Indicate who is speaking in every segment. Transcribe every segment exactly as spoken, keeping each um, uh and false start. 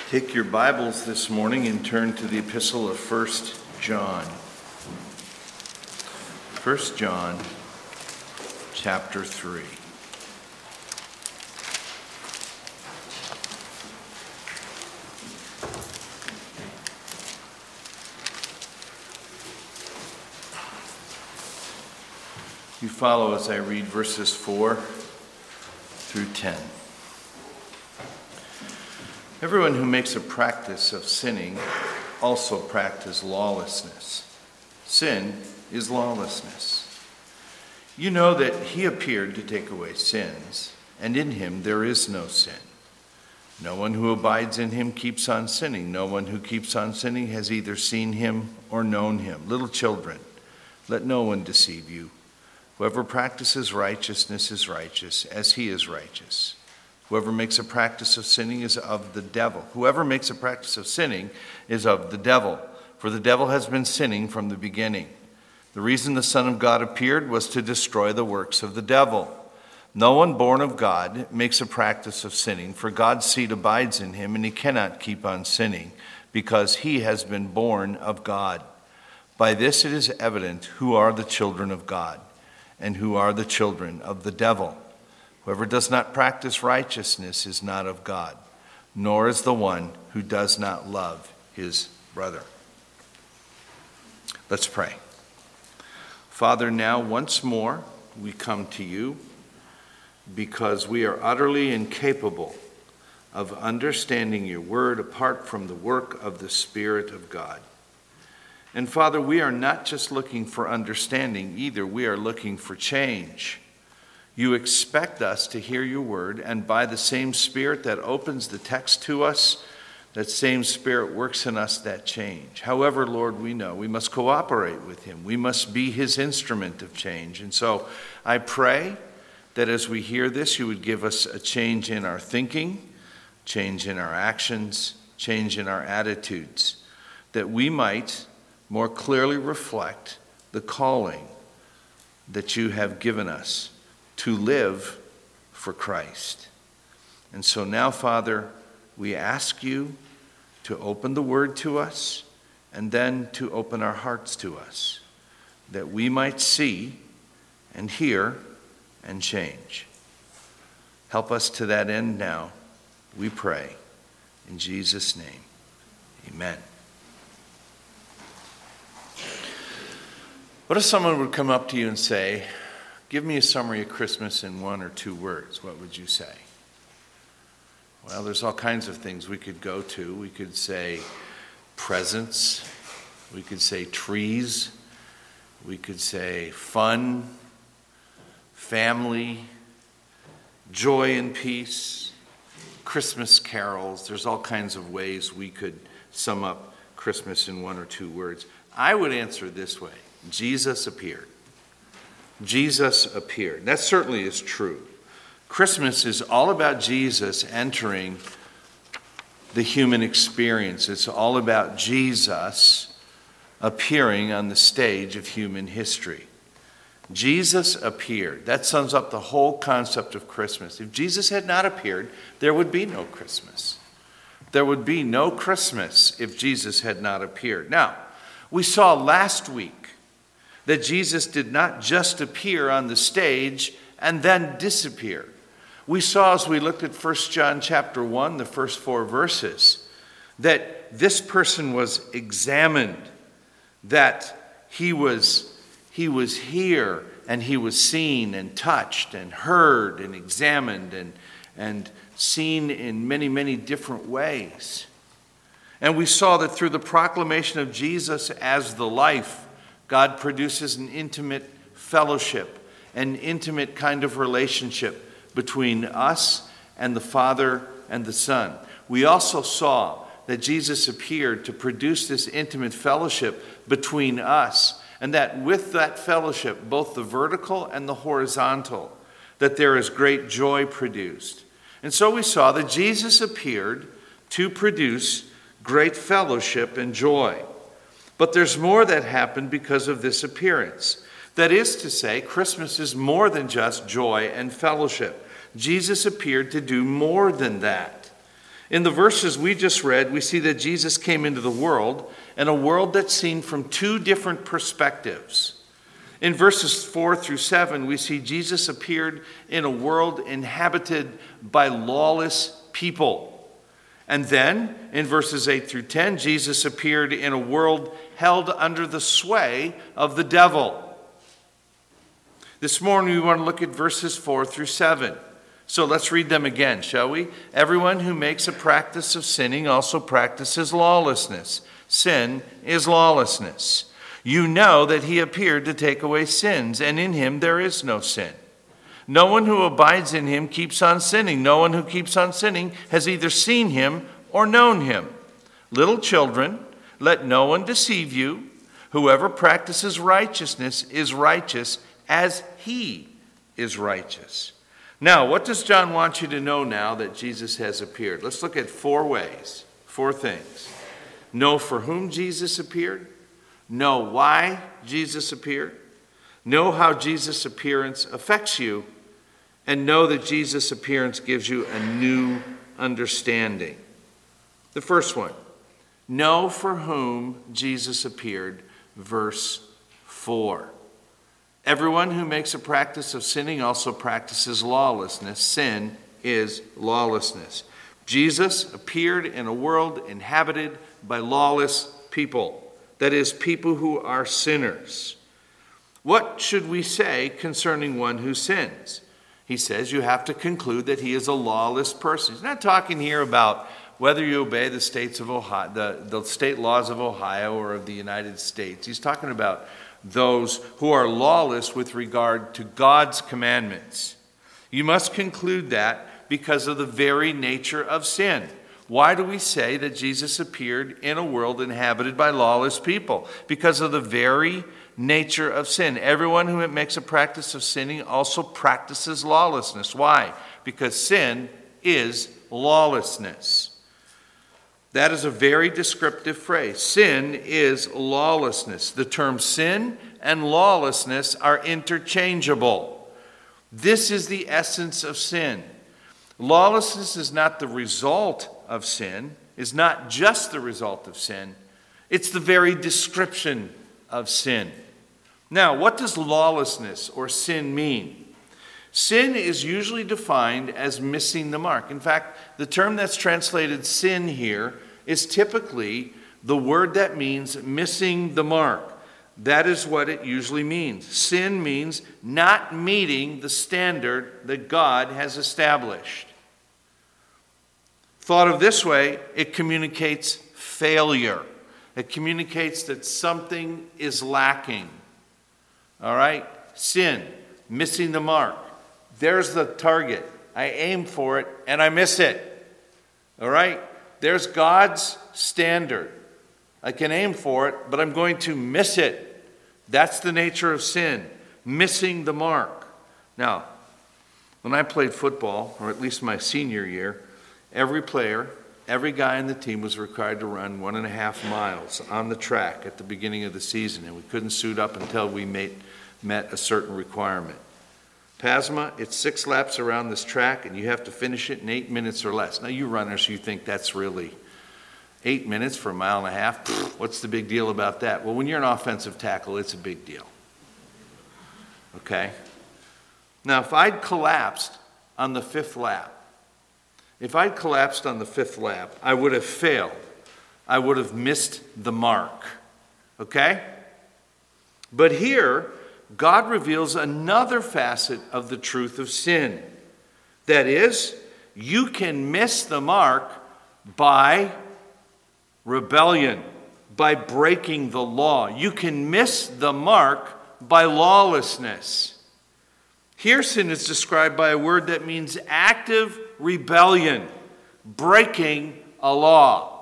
Speaker 1: Take your Bibles this morning and turn to the epistle of First John. First John, chapter three. You follow as I read verses four through ten. Everyone who makes a practice of sinning also practices lawlessness. Sin is lawlessness. You know that he appeared to take away sins, and in him there is no sin. No one who abides in him keeps on sinning. No one who keeps on sinning has either seen him or known him. Little children, let no one deceive you. Whoever practices righteousness is righteous, as he is righteous. Whoever makes a practice of sinning is of the devil. Whoever makes a practice of sinning is of the devil, for the devil has been sinning from the beginning. The reason the Son of God appeared was to destroy the works of the devil. No one born of God makes a practice of sinning, for God's seed abides in him, and he cannot keep on sinning, because he has been born of God. By this it is evident who are the children of God, and who are the children of the devil. Whoever does not practice righteousness is not of God, nor is the one who does not love his brother. Let's pray. Father, now once more we come to you because we are utterly incapable of understanding your word apart from the work of the Spirit of God. And Father, we are not just looking for understanding either, we are looking for change. You expect us to hear your word, and by the same Spirit that opens the text to us, that same Spirit works in us that change. However, Lord, we know we must cooperate with him. We must be his instrument of change. And so I pray that as we hear this, you would give us a change in our thinking, change in our actions, change in our attitudes, that we might more clearly reflect the calling that you have given us to live for Christ. And so now, Father, we ask you to open the word to us and then to open our hearts to us, that we might see and hear and change. Help us to that end now, we pray. In Jesus' name, amen. What if someone would come up to you and say, give me a summary of Christmas in one or two words? What would you say? Well, there's all kinds of things we could go to. We could say presents. We could say trees. We could say fun, family, joy and peace, Christmas carols. There's all kinds of ways we could sum up Christmas in one or two words. I would answer this way. Jesus appeared. Jesus appeared. That certainly is true. Christmas is all about Jesus entering the human experience. It's all about Jesus appearing on the stage of human history. Jesus appeared. That sums up the whole concept of Christmas. If Jesus had not appeared, there would be no Christmas. There would be no Christmas if Jesus had not appeared. Now, we saw last week that Jesus did not just appear on the stage and then disappear. We saw as we looked at First John chapter one, the first four verses, that this person was examined, that he was, he was here and he was seen and touched and heard and examined and, and seen in many, many different ways. And we saw that through the proclamation of Jesus as the life, God produces an intimate fellowship, an intimate kind of relationship between us and the Father and the Son. We also saw that Jesus appeared to produce this intimate fellowship between us, and that with that fellowship, both the vertical and the horizontal, that there is great joy produced. And so we saw that Jesus appeared to produce great fellowship and joy. But there's more that happened because of this appearance. That is to say, Christmas is more than just joy and fellowship. Jesus appeared to do more than that. In the verses we just read, we see that Jesus came into the world, and a world that's seen from two different perspectives. In verses four through seven, we see Jesus appeared in a world inhabited by lawless people. And then, in verses eight through ten, Jesus appeared in a world held under the sway of the devil. This morning, we want to look at verses four through seven. So let's read them again, shall we? Everyone who makes a practice of sinning also practices lawlessness. Sin is lawlessness. You know that he appeared to take away sins, and in him there is no sin. No one who abides in him keeps on sinning. No one who keeps on sinning has either seen him or known him. Little children, let no one deceive you. Whoever practices righteousness is righteous as he is righteous. Now, what does John want you to know now that Jesus has appeared? Let's look at four ways, four things. Know for whom Jesus appeared. Know why Jesus appeared. Know how Jesus' appearance affects you. And know that Jesus' appearance gives you a new understanding. The first one, know for whom Jesus appeared, verse four. Everyone who makes a practice of sinning also practices lawlessness. Sin is lawlessness. Jesus appeared in a world inhabited by lawless people. That is, people who are sinners. What should we say concerning one who sins? He says you have to conclude that he is a lawless person. He's not talking here about whether you obey the states of Ohio, the, the state laws of Ohio or of the United States. He's talking about those who are lawless with regard to God's commandments. You must conclude that because of the very nature of sin. Why do we say that Jesus appeared in a world inhabited by lawless people? Because of the very nature of sin. Everyone who makes a practice of sinning also practices lawlessness. Why? Because sin is lawlessness. That is a very descriptive phrase. Sin is lawlessness. The terms sin and lawlessness are interchangeable. This is the essence of sin. Lawlessness is not the result of sin, is not just the result of sin. It's the very description of sin. Now, what does lawlessness or sin mean? Sin is usually defined as missing the mark. In fact, the term that's translated sin here is typically the word that means missing the mark. That is what it usually means. Sin means not meeting the standard that God has established. Thought of this way, it communicates failure. It communicates that something is lacking. All right? Sin, missing the mark. There's the target. I aim for it and I miss it. All right? There's God's standard. I can aim for it, but I'm going to miss it. That's the nature of sin, missing the mark. Now, when I played football, or at least my senior year, every player, every guy on the team was required to run one and a half miles on the track at the beginning of the season, and we couldn't suit up until we made, met a certain requirement. Pasma, it's six laps around this track, and you have to finish it in eight minutes or less. Now, you runners, you think that's really eight minutes for a mile and a half? Pfft, what's the big deal about that? Well, when you're an offensive tackle, it's a big deal. Okay? Now, if I'd collapsed on the fifth lap, if I'd collapsed on the fifth lap, I would have failed. I would have missed the mark. Okay? But here, God reveals another facet of the truth of sin. That is, you can miss the mark by rebellion, by breaking the law. You can miss the mark by lawlessness. Here, sin is described by a word that means active rebellion, breaking a law.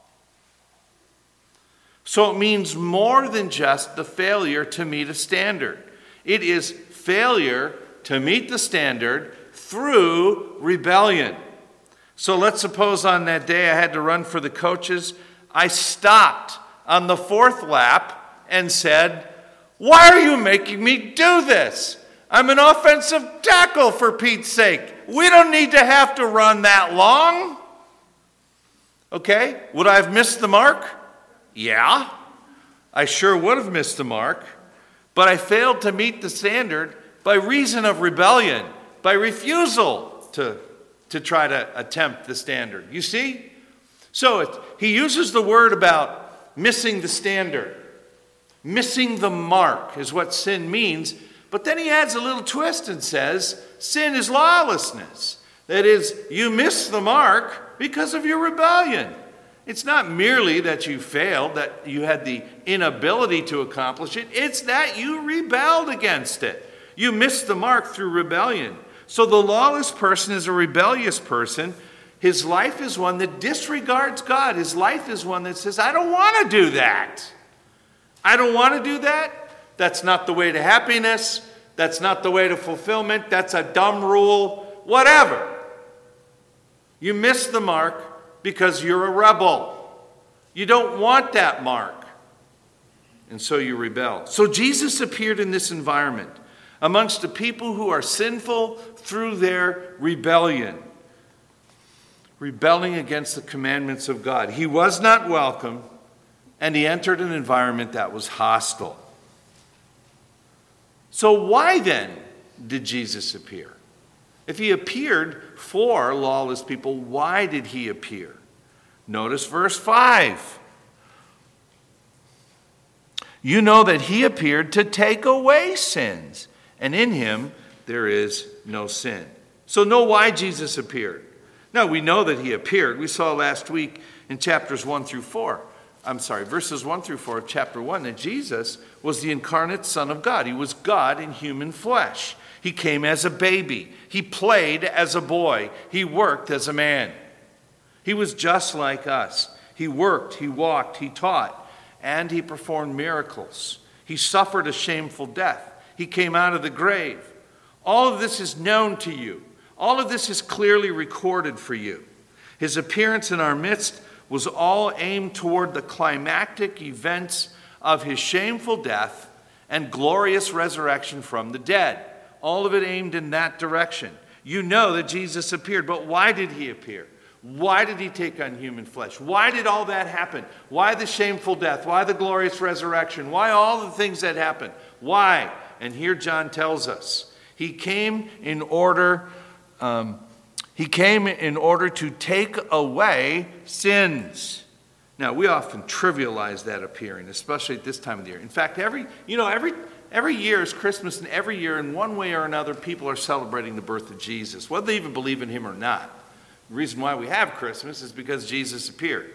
Speaker 1: So it means more than just the failure to meet a standard. It is failure to meet the standard through rebellion. So let's suppose on that day I had to run for the coaches. I stopped on the fourth lap and said, "Why are you making me do this? I'm an offensive tackle, for Pete's sake. We don't need to have to run that long." Okay, would I have missed the mark? Yeah, I sure would have missed the mark. But I failed to meet the standard by reason of rebellion, by refusal to, to try to attempt the standard. You see? So it, he uses the word about missing the standard. Missing the mark is what sin means. But then he adds a little twist and says, sin is lawlessness. That is, you miss the mark because of your rebellion. It's not merely that you failed, that you had the inability to accomplish it. It's that you rebelled against it. You missed the mark through rebellion. So the lawless person is a rebellious person. His life is one that disregards God. His life is one that says, I don't want to do that. I don't want to do that. That's not the way to happiness. That's not the way to fulfillment. That's a dumb rule. Whatever. You miss the mark because you're a rebel. You don't want that mark. And so you rebel. So Jesus appeared in this environment amongst the people who are sinful through their rebellion. Rebelling against the commandments of God. He was not welcome, and he entered an environment that was hostile. So why then did Jesus appear? If he appeared for lawless people, why did he appear? Notice verse five. You know that he appeared to take away sins, and in him there is no sin. So know why Jesus appeared. Now we know that he appeared. We saw last week in chapters one through four. I'm sorry, verses one through four of chapter one, that Jesus was the incarnate Son of God. He was God in human flesh. He came as a baby. He played as a boy. He worked as a man. He was just like us. He worked, he walked, he taught, and he performed miracles. He suffered a shameful death. He came out of the grave. All of this is known to you. All of this is clearly recorded for you. His appearance in our midst was all aimed toward the climactic events of his shameful death and glorious resurrection from the dead. All of it aimed in that direction. You know that Jesus appeared, but why did he appear? Why did he take on human flesh? Why did all that happen? Why the shameful death? Why the glorious resurrection? Why all the things that happened? Why? And here John tells us, he came in order, um, he came in order to take away sins. Now, we often trivialize that appearing, especially at this time of the year. In fact, every, you know, every, every year is Christmas, and every year, in one way or another, people are celebrating the birth of Jesus, whether they even believe in him or not. The reason why we have Christmas is because Jesus appeared.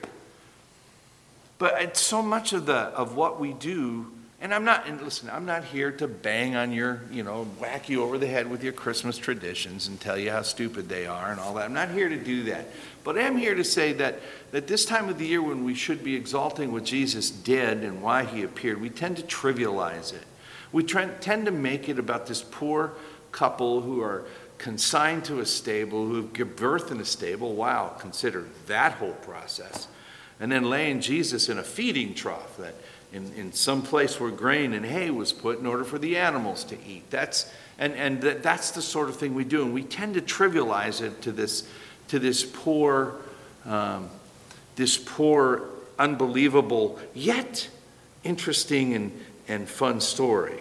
Speaker 1: But it's so much of the of what we do, and I'm not, and listen, I'm not here to bang on your, you know, whack you over the head with your Christmas traditions and tell you how stupid they are and all that. I'm not here to do that. But I am here to say that, that this time of the year when we should be exalting what Jesus did and why he appeared, we tend to trivialize it. We tend to make it about this poor couple who are consigned to a stable, who give birth in a stable. Wow, consider that whole process. And then laying Jesus in a feeding trough, that in, in some place where grain and hay was put in order for the animals to eat. That's and, and that, that's the sort of thing we do. And we tend to trivialize it to this to this poor, um, this poor, unbelievable, yet interesting and, and fun story.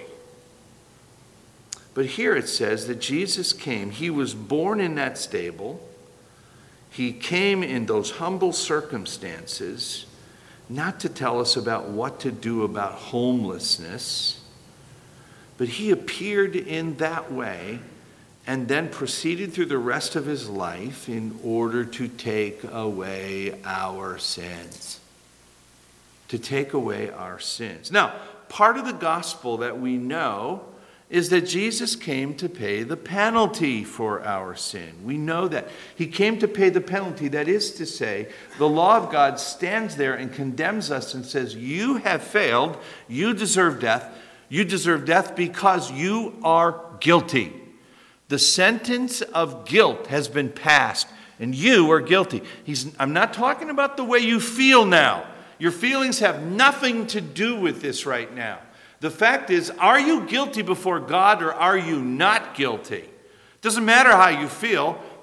Speaker 1: But here it says that Jesus came. He was born in that stable. He came in those humble circumstances, not to tell us about what to do about homelessness, but he appeared in that way and then proceeded through the rest of his life in order to take away our sins. To take away our sins. Now, part of the gospel that we know is that Jesus came to pay the penalty for our sin. We know that. He came to pay the penalty. That is to say, the law of God stands there and condemns us and says, you have failed. You deserve death. You deserve death because you are guilty. The sentence of guilt has been passed, and you are guilty. He's, I'm not talking about the way you feel now. Your feelings have nothing to do with this right now. The fact is, are you guilty before God or are you not guilty? Doesn't matter how you feel.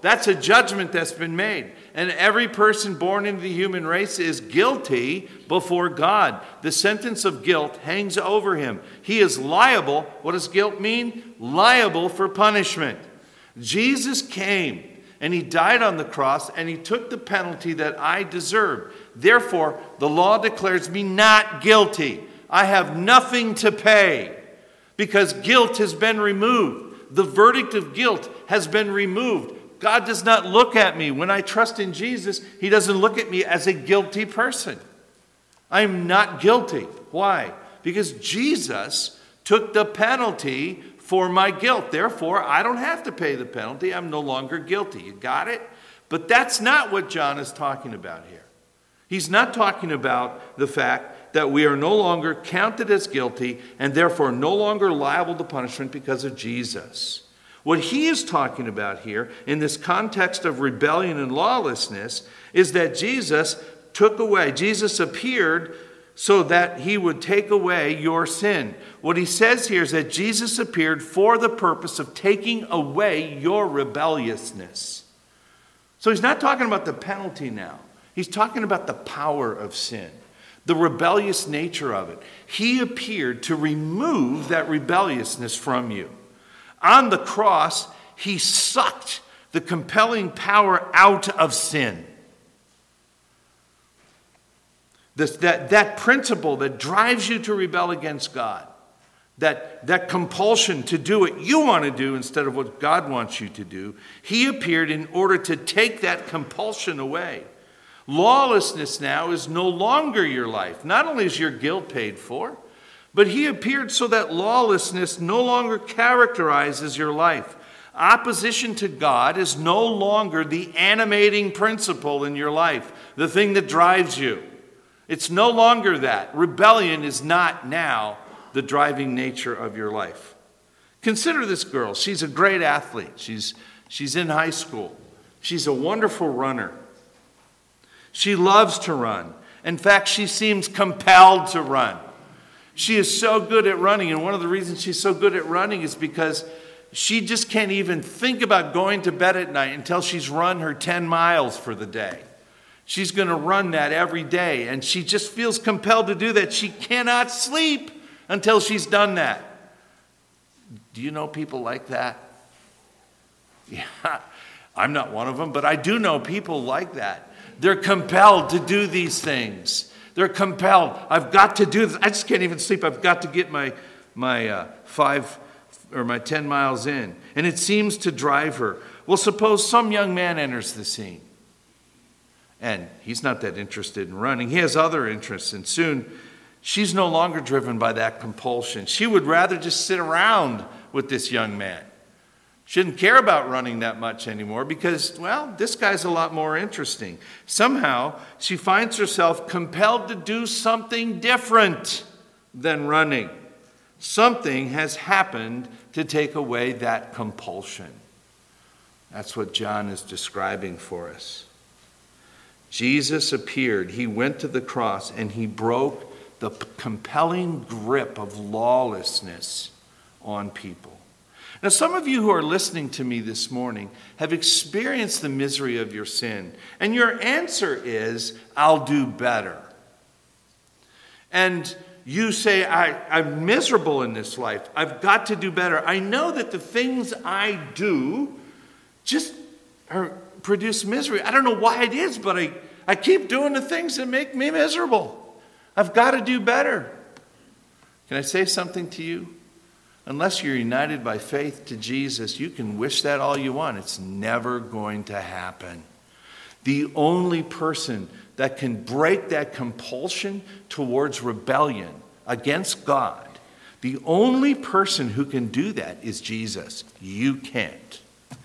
Speaker 1: That's a judgment that's been made. And every person born into the human race is guilty before God. The sentence of guilt hangs over him. He is liable. What does guilt mean? Liable for punishment. Jesus came and he died on the cross and he took the penalty that I deserved. Therefore, the law declares me not guilty. I have nothing to pay because guilt has been removed. The verdict of guilt has been removed. God does not look at me. When I trust in Jesus, he doesn't look at me as a guilty person. I am not guilty. Why? Because Jesus took the penalty for my guilt. Therefore, I don't have to pay the penalty. I'm no longer guilty. You got it? But that's not what John is talking about here. He's not talking about the fact that we are no longer counted as guilty and therefore no longer liable to punishment because of Jesus. What he is talking about here in this context of rebellion and lawlessness is that Jesus took away, Jesus appeared so that he would take away your sin. What he says here is that Jesus appeared for the purpose of taking away your rebelliousness. So he's not talking about the penalty now. He's talking about the power of sin, the rebellious nature of it. He appeared to remove that rebelliousness from you. On the cross, he sucked the compelling power out of sin. This, that, that principle that drives you to rebel against God, that, that compulsion to do what you want to do instead of what God wants you to do, he appeared in order to take that compulsion away. Lawlessness now is no longer your life. Not only is your guilt paid for, but he appeared so that lawlessness no longer characterizes your life. Opposition to God is no longer the animating principle in your life, the thing that drives you. It's no longer that. Rebellion is not now the driving nature of your life. Consider this girl. She's a great athlete. She's, she's in high school. She's a wonderful runner. She loves to run. In fact, she seems compelled to run. She is so good at running, and one of the reasons she's so good at running is because she just can't even think about going to bed at night until she's run her ten miles for the day. She's going to run that every day, and she just feels compelled to do that. She cannot sleep until she's done that. Do you know people like that? Yeah, I'm not one of them, but I do know people like that. They're compelled to do these things. They're compelled. I've got to do this. I just can't even sleep. I've got to get my, my uh, five or my ten miles in. And it seems to drive her. Well, suppose some young man enters the scene. And he's not that interested in running. He has other interests. And soon, she's no longer driven by that compulsion. She would rather just sit around with this young man. She didn't care about running that much anymore because, well, this guy's a lot more interesting. Somehow, she finds herself compelled to do something different than running. Something has happened to take away that compulsion. That's what John is describing for us. Jesus appeared. He went to the cross and he broke the compelling grip of lawlessness on people. Now, some of you who are listening to me this morning have experienced the misery of your sin. And your answer is, I'll do better. And you say, I, I'm miserable in this life. I've got to do better. I know that the things I do just are, produce misery. I don't know why it is, but I, I keep doing the things that make me miserable. I've got to do better. Can I say something to you? Unless you're united by faith to Jesus, you can wish that all you want. It's never going to happen. The only person that can break that compulsion towards rebellion against God, the only person who can do that is Jesus. You can't.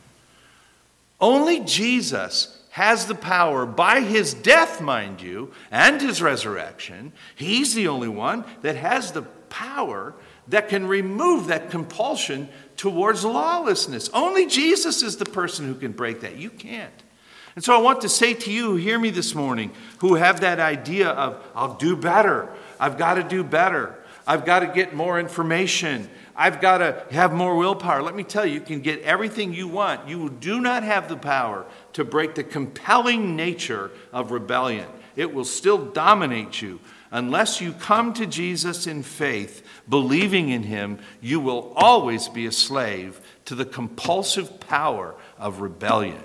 Speaker 1: Only Jesus has the power by his death, mind you, and his resurrection. He's the only one that has the power that can remove that compulsion towards lawlessness. Only Jesus is the person who can break that. You can't. And so I want to say to you who hear me this morning, who have that idea of, I'll do better. I've got to do better. I've got to get more information. I've got to have more willpower. Let me tell you, you can get everything you want. You do not have the power to break the compelling nature of rebellion. It will still dominate you. Unless you come to Jesus in faith, believing in him, you will always be a slave to the compulsive power of rebellion.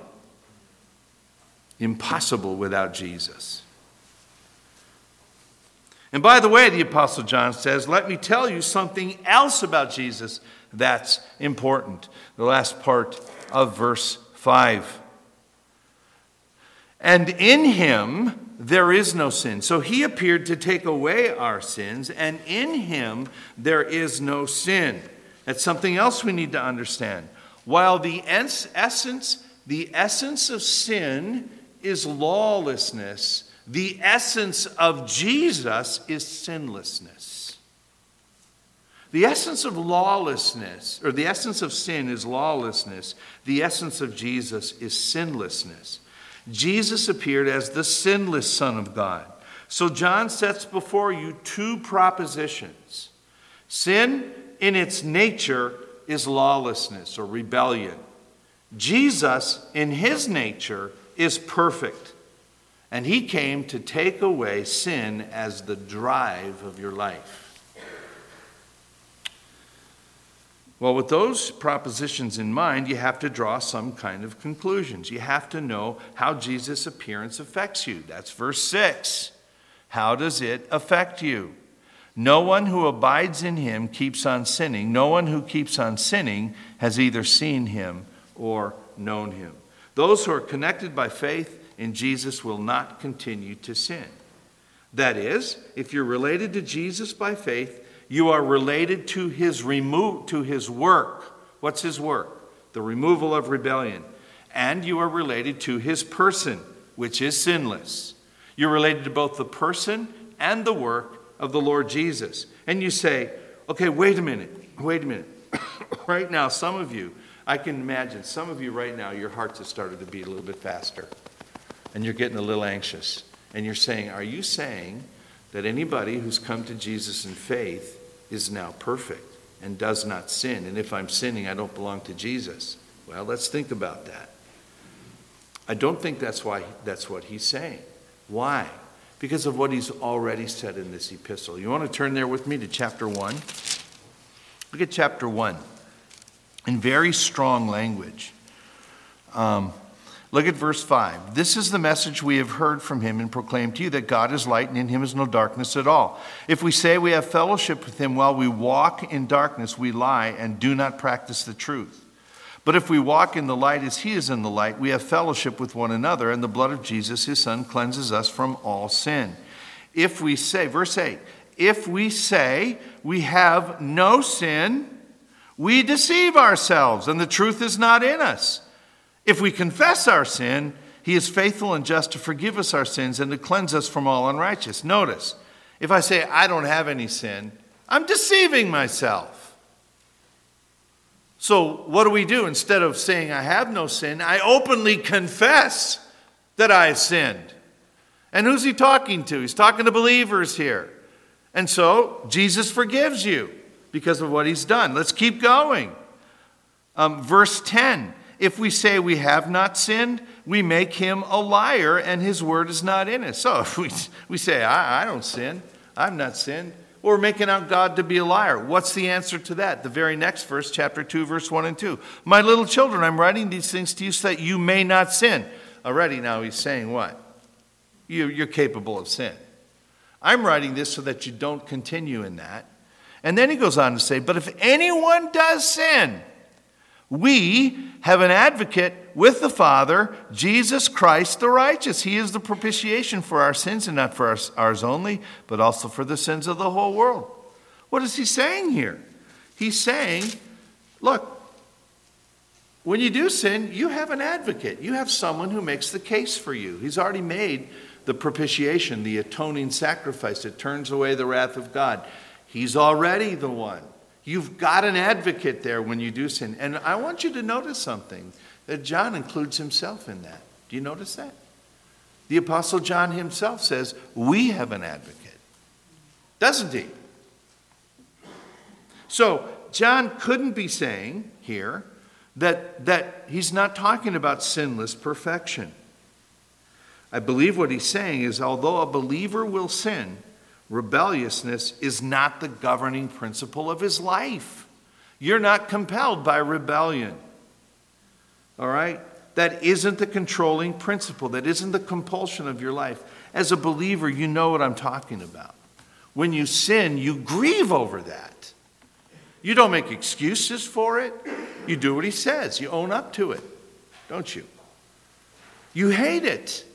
Speaker 1: Impossible without Jesus. And by the way, the Apostle John says, let me tell you something else about Jesus that's important. The last part of verse five. And in him there is no sin. So he appeared to take away our sins, and in him there is no sin. That's something else we need to understand. While the essence, the essence of sin is lawlessness, the essence of Jesus is sinlessness. The essence of lawlessness, or the essence of sin is lawlessness. The essence of Jesus is sinlessness. Jesus appeared as the sinless Son of God. So John sets before you two propositions. Sin in its nature is lawlessness or rebellion. Jesus in his nature is perfect. And he came to take away sin as the drive of your life. Well, with those propositions in mind, you have to draw some kind of conclusions. You have to know how Jesus' appearance affects you. That's verse six. How does it affect you? No one who abides in him keeps on sinning. No one who keeps on sinning has either seen him or known him. Those who are connected by faith in Jesus will not continue to sin. That is, if you're related to Jesus by faith, you are related to his remo- to his work. What's his work? The removal of rebellion. And you are related to his person, which is sinless. You're related to both the person and the work of the Lord Jesus. And you say, okay, wait a minute, wait a minute. Right now, some of you, I can imagine, some of you right now, your hearts have started to beat a little bit faster. And you're getting a little anxious. And you're saying, are you saying that anybody who's come to Jesus in faith is now perfect and does not sin? And if I'm sinning, I don't belong to Jesus. Well, let's think about that. I don't think that's why that's what he's saying. Why? Because of what he's already said in this epistle. You want to turn there with me to chapter one? Look at chapter one. In very strong language. Um, Look at verse five. This is the message we have heard from him and proclaimed to you, that God is light and in him is no darkness at all. If we say we have fellowship with him while we walk in darkness, we lie and do not practice the truth. But if we walk in the light as he is in the light, we have fellowship with one another, and the blood of Jesus, his son, cleanses us from all sin. If we say, verse eight, if we say we have no sin, we deceive ourselves, and the truth is not in us. If we confess our sin, he is faithful and just to forgive us our sins and to cleanse us from all unrighteousness. Notice, if I say I don't have any sin, I'm deceiving myself. So what do we do? Instead of saying I have no sin, I openly confess that I have sinned. And who's he talking to? He's talking to believers here. And so Jesus forgives you because of what he's done. Let's keep going. Um, verse ten. If we say we have not sinned, we make him a liar and his word is not in us. So if we, we say, I, I don't sin, I've not sinned, we're making out God to be a liar. What's the answer to that? The very next verse, chapter two, verse one and two. My little children, I'm writing these things to you so that you may not sin. Already now he's saying what? You, you're capable of sin. I'm writing this so that you don't continue in that. And then he goes on to say, but if anyone does sin, we have an advocate with the Father, Jesus Christ the righteous. He is the propitiation for our sins, and not for ours, ours only, but also for the sins of the whole world. What is he saying here? He's saying, look, when you do sin, you have an advocate. You have someone who makes the case for you. He's already made the propitiation, the atoning sacrifice. It turns away the wrath of God. He's already the one. You've got an advocate there when you do sin. And I want you to notice something, that John includes himself in that. Do you notice that? The Apostle John himself says, we have an advocate. Doesn't he? So John couldn't be saying here that, that he's not talking about sinless perfection. I believe what he's saying is, although a believer will sin, rebelliousness is not the governing principle of his life. You're not compelled by rebellion. All right? That isn't the controlling principle. That isn't the compulsion of your life. As a believer, you know what I'm talking about. When you sin, you grieve over that. You don't make excuses for it. You do what he says. You own up to it, don't you? You hate it.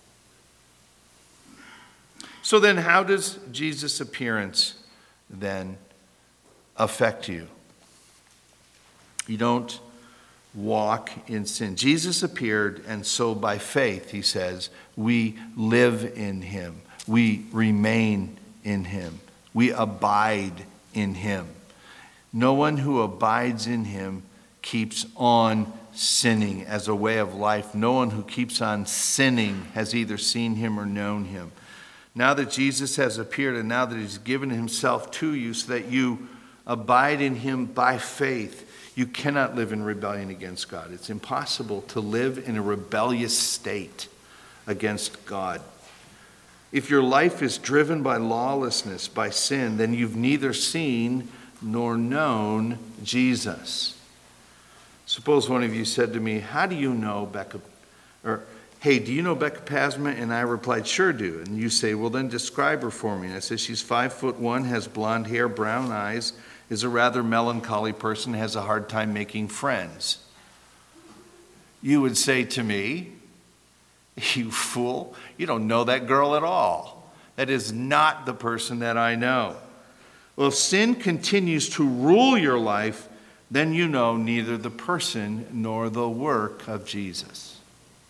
Speaker 1: So then how does Jesus' appearance then affect you? You don't walk in sin. Jesus appeared, and so by faith, he says, we live in him. We remain in him. We abide in him. No one who abides in him keeps on sinning as a way of life. No one who keeps on sinning has either seen him or known him. Now that Jesus has appeared and now that he's given himself to you so that you abide in him by faith, you cannot live in rebellion against God. It's impossible to live in a rebellious state against God. If your life is driven by lawlessness, by sin, then you've neither seen nor known Jesus. Suppose one of you said to me, how do you know Becca, or hey, do you know Becca Pasma? And I replied, sure do. And you say, well, then describe her for me. And I said, she's five foot one, has blonde hair, brown eyes, is a rather melancholy person, has a hard time making friends. You would say to me, you fool, you don't know that girl at all. That is not the person that I know. Well, if sin continues to rule your life, then you know neither the person nor the work of Jesus.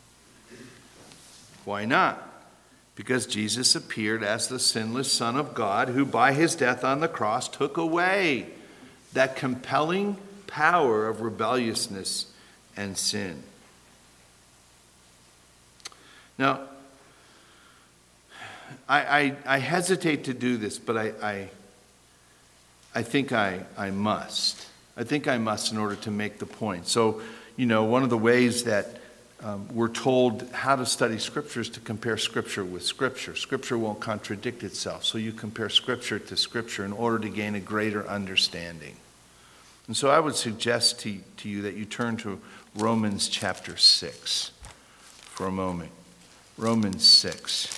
Speaker 1: Why not? Because Jesus appeared as the sinless Son of God, who by his death on the cross took away that compelling power of rebelliousness and sin. Now, I, I, I hesitate to do this, but I, I, I think I, I must. I think I must in order to make the point. So, you know, one of the ways that Um, we're told how to study Scripture is to compare Scripture with Scripture. Scripture won't contradict itself, so you compare Scripture to Scripture in order to gain a greater understanding. And so I would suggest to, to you that you turn to Romans chapter six for a moment. Romans six.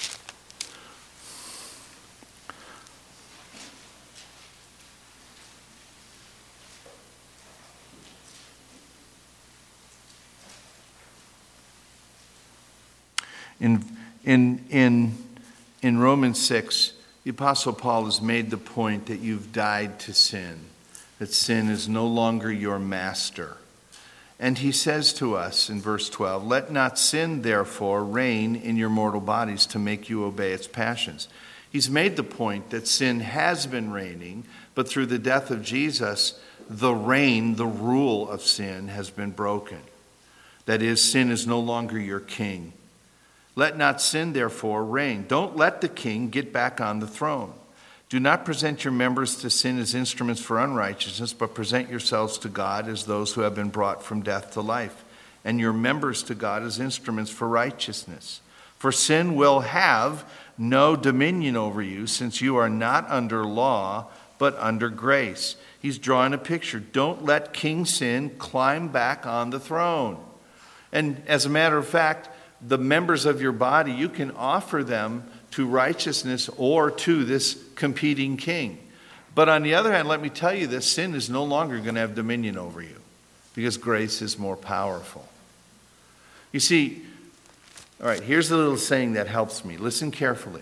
Speaker 1: In, in, in, in Romans six, the Apostle Paul has made the point that you've died to sin, that sin is no longer your master. And he says to us in verse twelve, let not sin therefore reign in your mortal bodies to make you obey its passions. He's made the point that sin has been reigning, but through the death of Jesus, the reign, the rule of sin has been broken. That is, sin is no longer your king. Let not sin, therefore, reign. Don't let the king get back on the throne. Do not present your members to sin as instruments for unrighteousness, but present yourselves to God as those who have been brought from death to life, and your members to God as instruments for righteousness. For sin will have no dominion over you, since you are not under law, but under grace. He's drawing a picture. Don't let King Sin climb back on the throne. And as a matter of fact, the members of your body, you can offer them to righteousness or to this competing king. But on the other hand, let me tell you this, sin is no longer going to have dominion over you because grace is more powerful. You see, all right, here's a little saying that helps me. Listen carefully.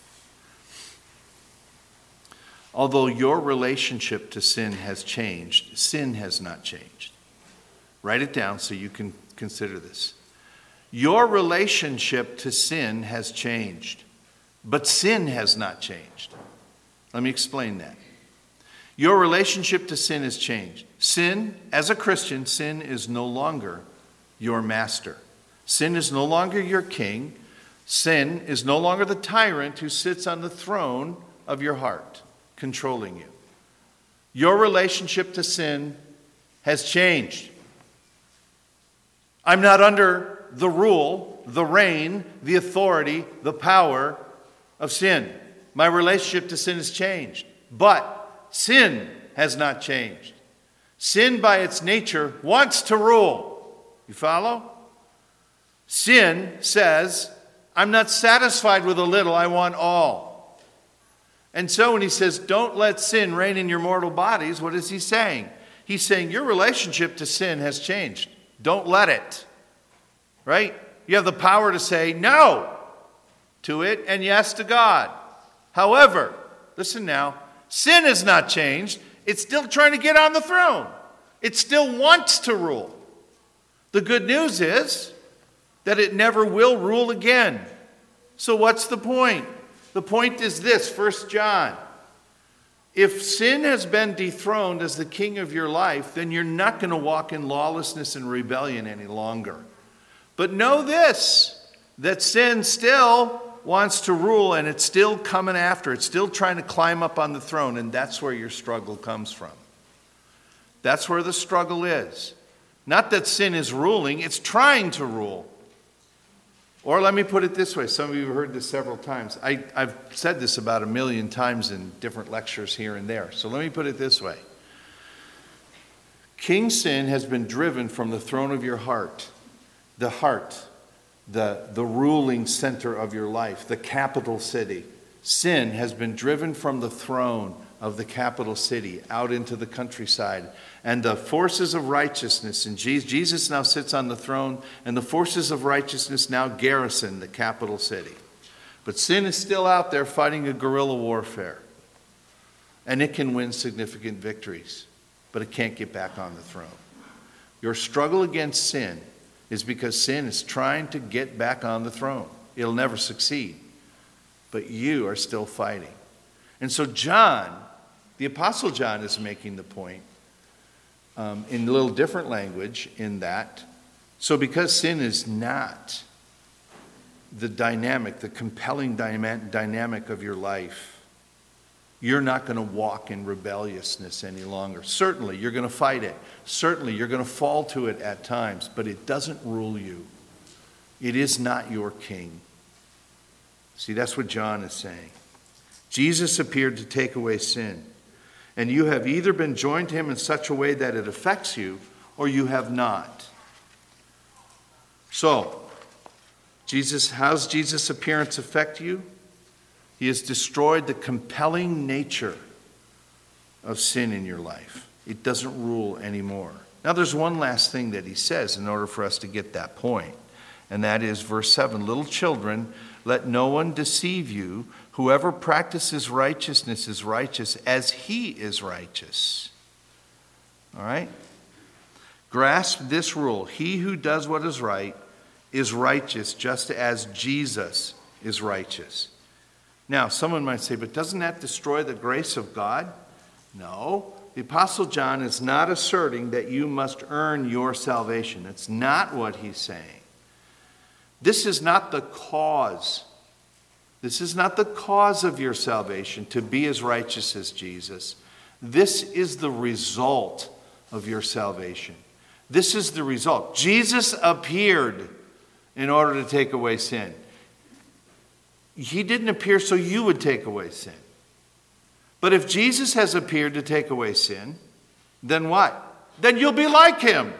Speaker 1: Although your relationship to sin has changed, sin has not changed. Write it down so you can consider this. Your relationship to sin has changed, but sin has not changed. Let me explain that. Your relationship to sin has changed. Sin, as a Christian, sin is no longer your master. Sin is no longer your king. Sin is no longer the tyrant who sits on the throne of your heart, controlling you. Your relationship to sin has changed. I'm not under the rule, the reign, the authority, the power of sin. My relationship to sin has changed. But sin has not changed. Sin by its nature wants to rule. You follow? Sin says, I'm not satisfied with a little, I want all. And so when he says, don't let sin reign in your mortal bodies, what is he saying? He's saying your relationship to sin has changed. Don't let it. Right? You have the power to say no to it and yes to God. However, listen now, sin has not changed. It's still trying to get on the throne. It still wants to rule. The good news is that it never will rule again. So what's the point? The point is this, First John. If sin has been dethroned as the king of your life, then you're not going to walk in lawlessness and rebellion any longer. But know this, that sin still wants to rule, and it's still coming after. It's still trying to climb up on the throne, and that's where your struggle comes from. That's where the struggle is. Not that sin is ruling, it's trying to rule. Or let me put it this way. Some of you have heard this several times. I, I've said this about a million times in different lectures here and there. So let me put it this way. King sin has been driven from the throne of your heart. The heart, the, the ruling center of your life, the capital city. Sin has been driven from the throne of the capital city out into the countryside. And the forces of righteousness, and Jesus now sits on the throne, and the forces of righteousness now garrison the capital city. But sin is still out there fighting a guerrilla warfare. And it can win significant victories, but it can't get back on the throne. Your struggle against sin is because sin is trying to get back on the throne. It'll never succeed, but you are still fighting. And so John, the Apostle John, is making the point um, in a little different language in that. So because sin is not the dynamic, the compelling dyma- dynamic of your life, you're not going to walk in rebelliousness any longer. Certainly, you're going to fight it. Certainly, you're going to fall to it at times, but it doesn't rule you. It is not your king. See, that's what John is saying. Jesus appeared to take away sin, and you have either been joined to him in such a way that it affects you, or you have not. So, Jesus, how's Jesus' appearance affect you? He has destroyed the compelling nature of sin in your life. It doesn't rule anymore. Now there's one last thing that he says in order for us to get that point. And that is verse seven. Little children, let no one deceive you. Whoever practices righteousness is righteous as he is righteous. All right? Grasp this rule. He who does what is right is righteous just as Jesus is righteous. Now, someone might say, but doesn't that destroy the grace of God? No. The Apostle John is not asserting that you must earn your salvation. That's not what he's saying. This is not the cause. This is not the cause of your salvation, to be as righteous as Jesus. This is the result of your salvation. This is the result. Jesus appeared in order to take away sin. He didn't appear so you would take away sin. But if Jesus has appeared to take away sin, then what? Then you'll be like him.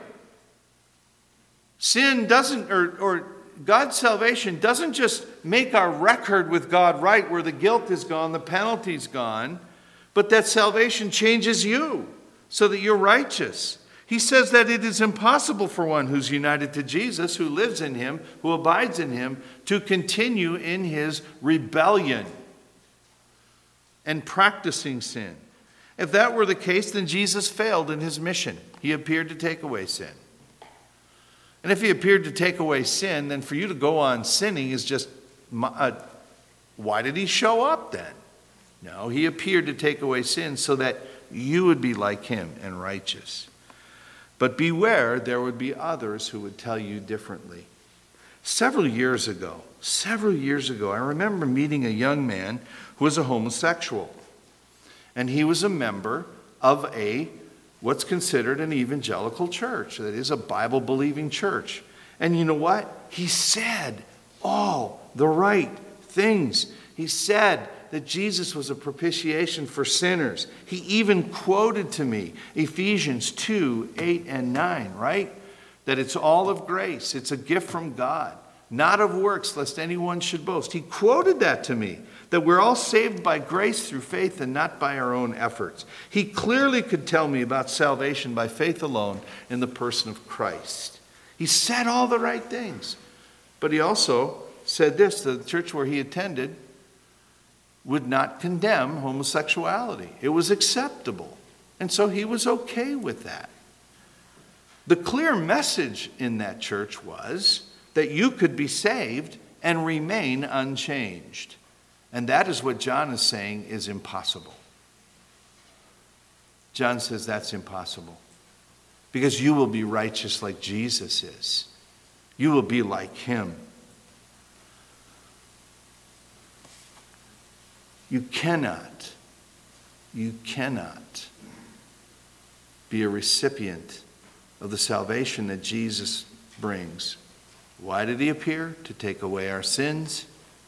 Speaker 1: Sin doesn't, or, or God's salvation doesn't just make our record with God right, where the guilt is gone, the penalty's gone, but that salvation changes you so that you're righteous. He says that it is impossible for one who's united to Jesus, who lives in him, who abides in him, to continue in his rebellion and practicing sin. If that were the case, then Jesus failed in his mission. He appeared to take away sin. And if he appeared to take away sin, then for you to go on sinning is just, uh, why did he show up then? No, he appeared to take away sin so that you would be like him and righteous. But beware, there would be others who would tell you differently. Several years ago, several years ago, I remember meeting a young man who was a homosexual. And he was a member of a what's considered an evangelical church, that is a Bible-believing church. And you know what? He said all the right things. He said that Jesus was a propitiation for sinners. He even quoted to me Ephesians two, eight, and nine, right? That it's all of grace. It's a gift from God, not of works, lest anyone should boast. He quoted that to me, that we're all saved by grace through faith and not by our own efforts. He clearly could tell me about salvation by faith alone in the person of Christ. He said all the right things. But he also said this, the church where he attended would not condemn homosexuality. It was acceptable. And so he was okay with that. The clear message in that church was that you could be saved and remain unchanged. And that is what John is saying is impossible. John says that's impossible. Because you will be righteous like Jesus is. You will be like him. You cannot, you cannot be a recipient of the salvation that Jesus brings. Why did he appear? To take away our sins.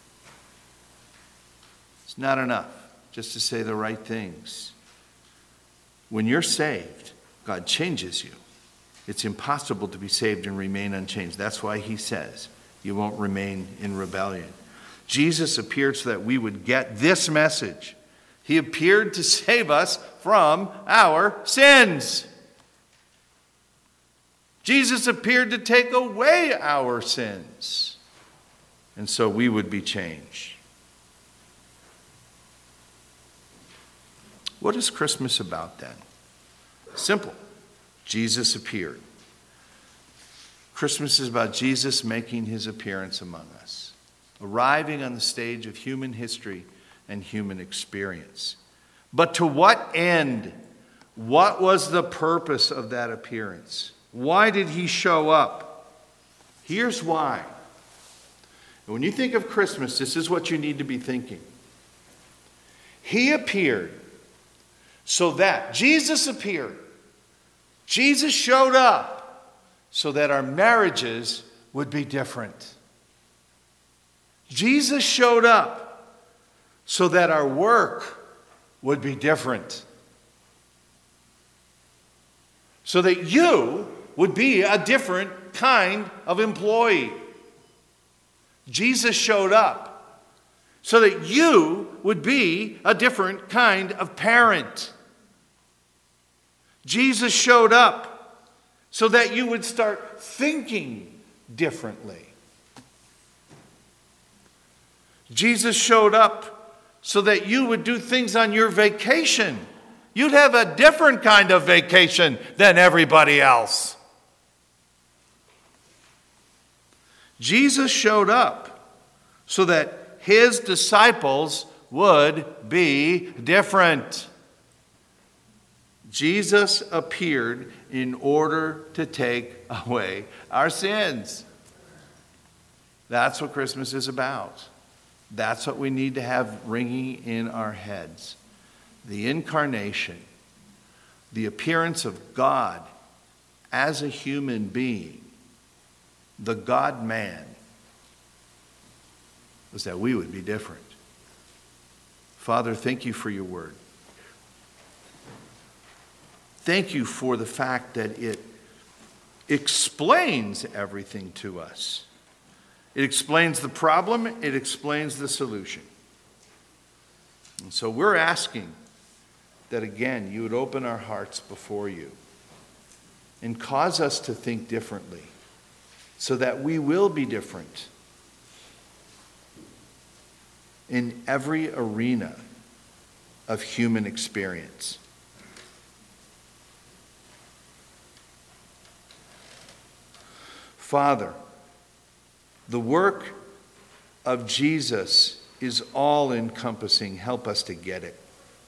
Speaker 1: It's not enough just to say the right things. When you're saved, God changes you. It's impossible to be saved and remain unchanged. That's why he says you won't remain in rebellion. Jesus appeared so that we would get this message. He appeared to save us from our sins. Jesus appeared to take away our sins. And so we would be changed. What is Christmas about then? Simple. Jesus appeared. Christmas is about Jesus making his appearance among us, arriving on the stage of human history and human experience. But to what end? What was the purpose of that appearance? Why did he show up? Here's why. When you think of Christmas, this is what you need to be thinking. He appeared so that, Jesus appeared, Jesus showed up so that our marriages would be different. Jesus showed up so that our work would be different. So that you would be a different kind of employee. Jesus showed up so that you would be a different kind of parent. Jesus showed up so that you would start thinking differently. Jesus showed up so that you would do things on your vacation. You'd have a different kind of vacation than everybody else. Jesus showed up so that his disciples would be different. Jesus appeared in order to take away our sins. That's what Christmas is about. That's what we need to have ringing in our heads. The incarnation, the appearance of God as a human being, the God-man, was that we would be different. Father, thank you for your word. Thank you for the fact that it explains everything to us. It explains the problem, it explains the solution. And so we're asking that again, you would open our hearts before you and cause us to think differently so that we will be different in every arena of human experience. Father, the work of Jesus is all-encompassing. Help us to get it.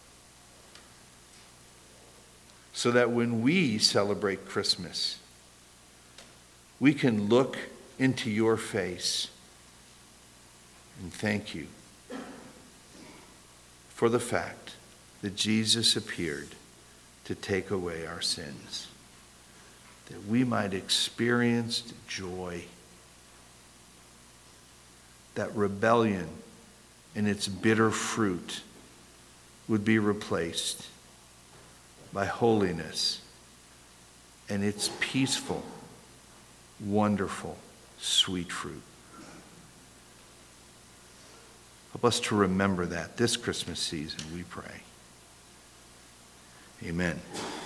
Speaker 1: So that when we celebrate Christmas, we can look into your face and thank you for the fact that Jesus appeared to take away our sins, that we might experience joy, that rebellion and its bitter fruit would be replaced by holiness and its peaceful, wonderful, sweet fruit. Help us to remember that this Christmas season, we pray. Amen.